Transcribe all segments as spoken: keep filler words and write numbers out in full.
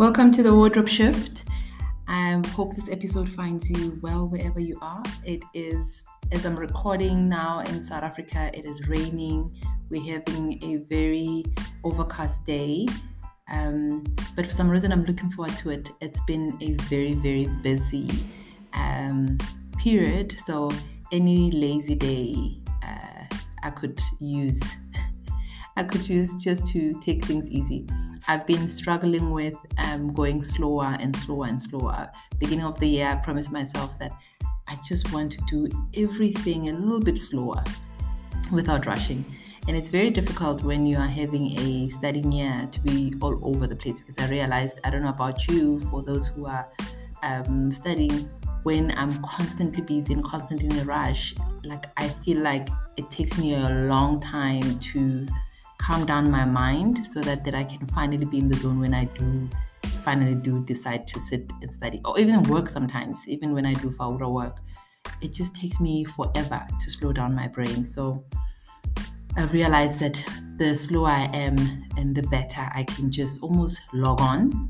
Welcome to the Wardrobe Shift. I hope this episode finds you well wherever you are. It is, as I'm recording now in South Africa, it is raining. We're having a very overcast day. Um, but for some reason, I'm looking forward to it. It's been a very, very busy um, period. So any lazy day uh, I could use. I could use just to take things easy. I've been struggling with um, going slower and slower and slower. Beginning of the year, I promised myself that I just want to do everything a little bit slower without rushing. And it's very difficult when you are having a studying year to be all over the place, because I realized, I don't know about you, for those who are um, studying, when I'm constantly busy and constantly in a rush, like I feel like it takes me a long time to calm down my mind so that, that I can finally be in the zone when I do finally do decide to sit and study, or even work sometimes. Even when I do Fawura work, it just takes me forever to slow down my brain. So I realized that the slower I am and the better I can just almost log on.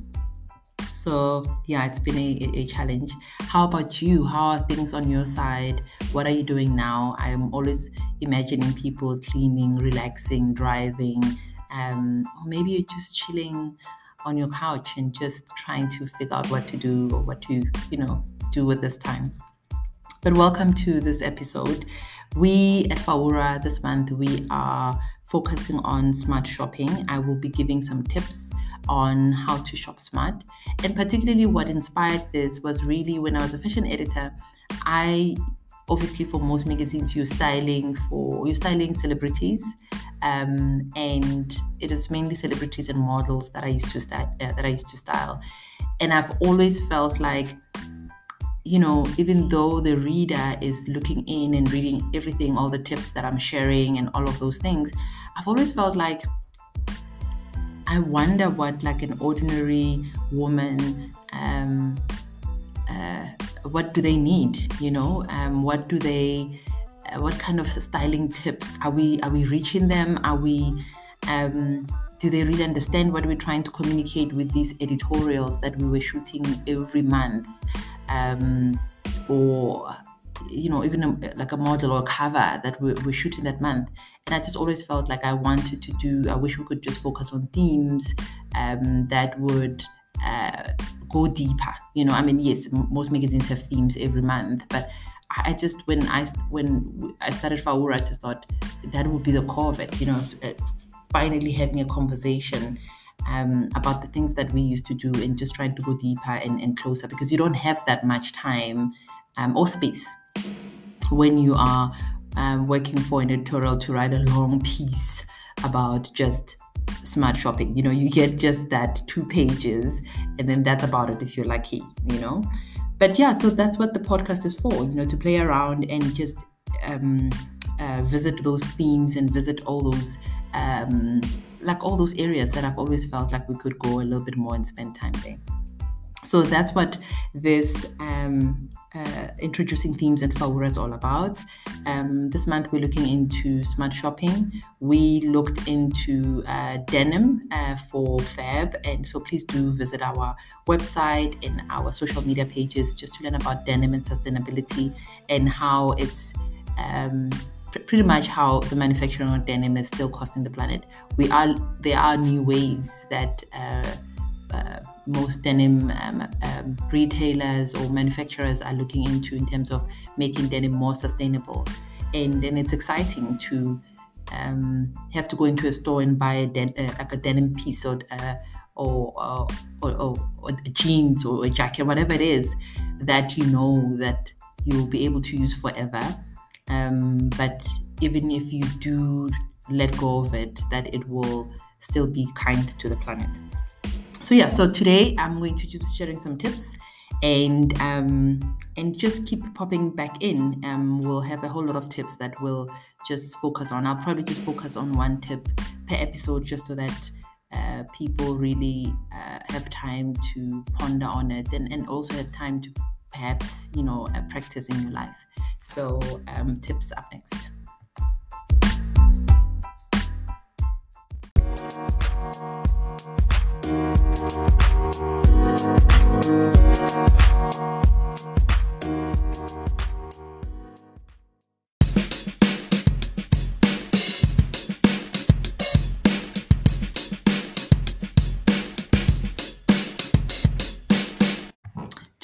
So yeah, it's been a, a challenge. How about you? How are things on your side? What are you doing now? I'm always imagining people cleaning, relaxing, driving, um, or maybe you're just chilling on your couch and just trying to figure out what to do or what to, you know, do with this time. But welcome to this episode. We at Fawura this month, we are focusing on smart shopping. I will be giving some tips on how to shop smart. And particularly what inspired this was really when I was a fashion editor. I obviously, for most magazines, you're styling for you're styling celebrities, um, and it is mainly celebrities and models that I used to style. Uh, that I used to style, and I've always felt like, you know, even though the reader is looking in and reading everything, all the tips that I'm sharing and all of those things, I've always felt like I wonder what like an ordinary woman, um, uh, what do they need? You know, um, what do they, uh, what kind of styling tips are we are we reaching them? Are we, um, do they really understand what we're trying to communicate with these editorials that we were shooting every month? Um, or, you know, even a, like a model or a cover that we're, we're shooting that month. And I just always felt like I wanted to do, I wish we could just focus on themes um, that would uh, go deeper. You know, I mean, yes, m- most magazines have themes every month, but I just, when I, when I started Fawura, I just thought that would be the core of it, you know, so, uh, finally having a conversation Um, about the things that we used to do and just trying to go deeper and, and closer, because you don't have that much time um, or space when you are um, working for an editorial to write a long piece about just smart shopping. You know, you get just that two pages and then that's about it if you're lucky, you know. But yeah, so that's what the podcast is for, you know, to play around and just um, uh, visit those themes and visit all those um, like all those areas that I've always felt like we could go a little bit more and spend time there. So that's what this um, uh, introducing themes and Fawura is all about. Um, this month we're looking into smart shopping. We looked into uh, denim uh, for Fab, and so please do visit our website and our social media pages just to learn about denim and sustainability and how it's um, pretty much how the manufacturing of denim is still costing the planet. We are there are new ways that uh, uh, most denim um, um, retailers or manufacturers are looking into in terms of making denim more sustainable, and and it's exciting to um, have to go into a store and buy a den- uh, like a denim piece or uh, or, or, or, or, or jeans or a jacket, whatever it is that you know that you will be able to use forever. Um, but even if you do let go of it, that it will still be kind to the planet. So yeah, so today I'm going to just sharing some tips and um, and just keep popping back in. Um, we'll have a whole lot of tips that we'll just focus on. I'll probably just focus on one tip per episode just so that uh, people really uh, have time to ponder on it and, and also have time to perhaps, you know, uh, practice in your life. So um, tips up next.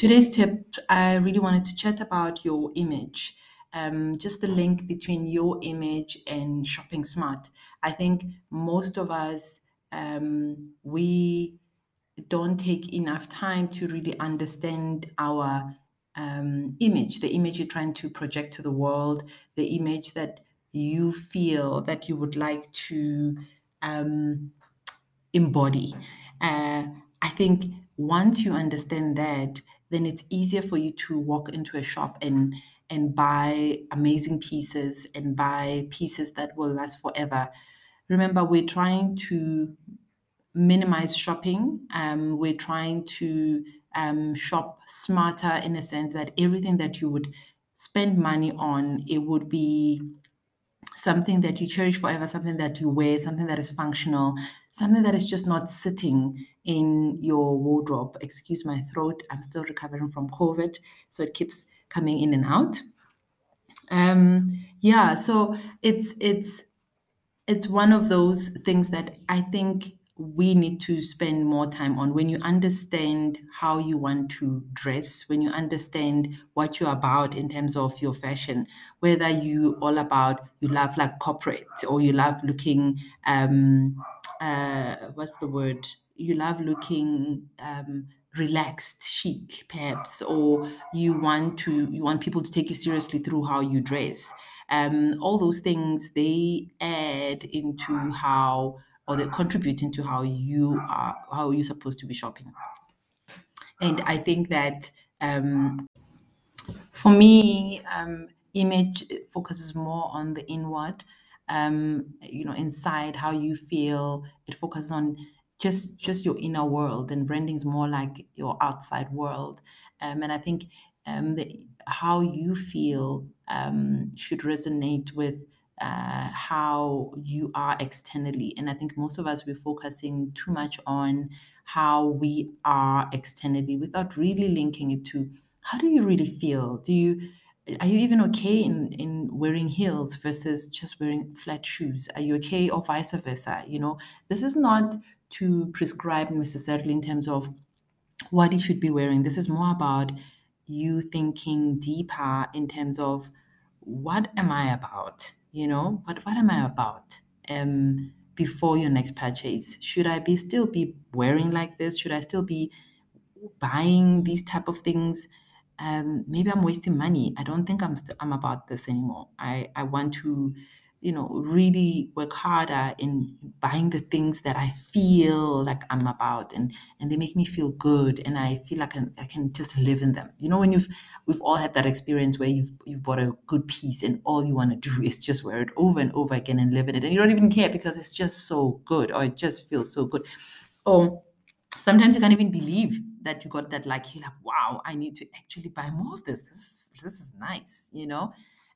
today's tip, I really wanted to chat about your image. Um, just the link between your image and shopping smart. I think most of us, um, we don't take enough time to really understand our um, image, the image you're trying to project to the world, the image that you feel that you would like to um, embody. Uh, I think once you understand that, then it's easier for you to walk into a shop and and buy amazing pieces and buy pieces that will last forever. Remember, we're trying to minimize shopping. Um, we're trying to um, shop smarter in a sense that everything that you would spend money on, it would be something that you cherish forever, something that you wear, something that is functional, something that is just not sitting in your wardrobe. Excuse my throat, I'm still recovering from COVID, so it keeps coming in and out. Um, yeah, so it's it's it's one of those things that I think we need to spend more time on. When you understand how you want to dress, when you understand what you're about in terms of your fashion, whether you all about you love like corporate or you love looking um uh what's the word? You love looking um relaxed, chic, perhaps, or you want to you want people to take you seriously through how you dress. Um, all those things, they add into how, or they contribute into how you are, how you're supposed to be shopping. And I think that um, for me, um, image focuses more on the inward, um, you know, inside how you feel. It focuses on just just your inner world, and branding is more like your outside world. Um, and I think um, the, how you feel um, should resonate with uh, how you are externally. And I think most of us, we're focusing too much on how we are externally without really linking it to how do you really feel? Do you are you even okay in, in wearing heels versus just wearing flat shoes? Are you okay, or vice versa? You know, this is not to prescribe necessarily in terms of what you should be wearing. This is more about you thinking deeper in terms of what am I about? You know, what what am I about? Um, before your next purchase, should I be still be wearing like this? Should I still be buying these type of things? Um, maybe I'm wasting money. I don't think I'm st- I'm about this anymore. I I want to, you know, really work harder in buying the things that I feel like I'm about, and and they make me feel good, and I feel like I can, I can just live in them. You know, when you've we've all had that experience where you've you've bought a good piece and all you want to do is just wear it over and over again and live in it, and you don't even care because it's just so good, or it just feels so good. Or sometimes you can't even believe that you got that, like you're like, wow, I need to actually buy more of this. This is this is nice, you know.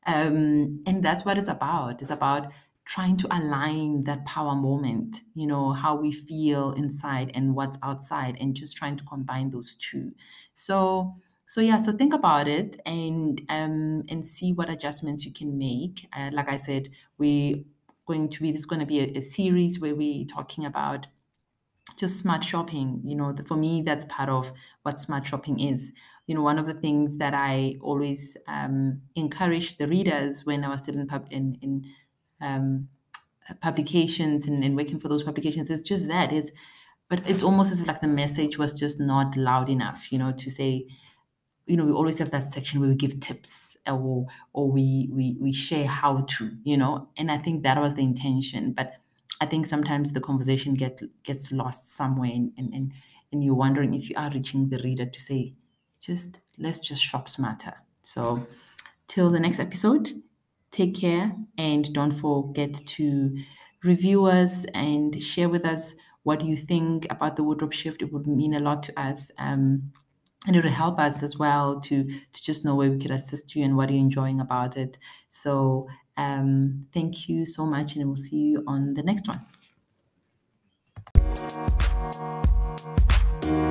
Um and that's what it's about. It's about trying to align that power moment, you know, how we feel inside and what's outside, and just trying to combine those two. So so yeah, so think about it, and um and see what adjustments you can make. Uh, like I said, we going to be this is going to be a, a series where we're talking about just smart shopping. You know, for me, that's part of what smart shopping is. You know, one of the things that I always um, encouraged the readers when I was still in pub in, in um, publications, and, and working for those publications, is just that is, but it's almost as if like the message was just not loud enough, you know, to say, you know, we always have that section where we give tips, or or we we we share how to, you know, and I think that was the intention. But I think sometimes the conversation get gets lost somewhere, and and and, and you're wondering if you are reaching the reader to say, just let's just shop smarter. So till the next episode, take care, and don't forget to review us and share with us what you think about the wardrobe shift. It would mean a lot to us. Um, and it will help us as well to to just know where we could assist you and what you're enjoying about it. So um, thank you so much, and we'll see you on the next one.